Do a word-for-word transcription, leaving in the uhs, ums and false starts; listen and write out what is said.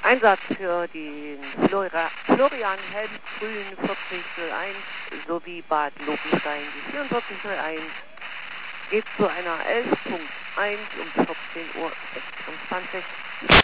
Einsatz für den Flora, Florian Helmgrün vierzig null eins sowie Bad Lobenstein die vierundvierzig null eins geht zu einer elf Punkt eins um vierzehn Uhr sechsundzwanzig.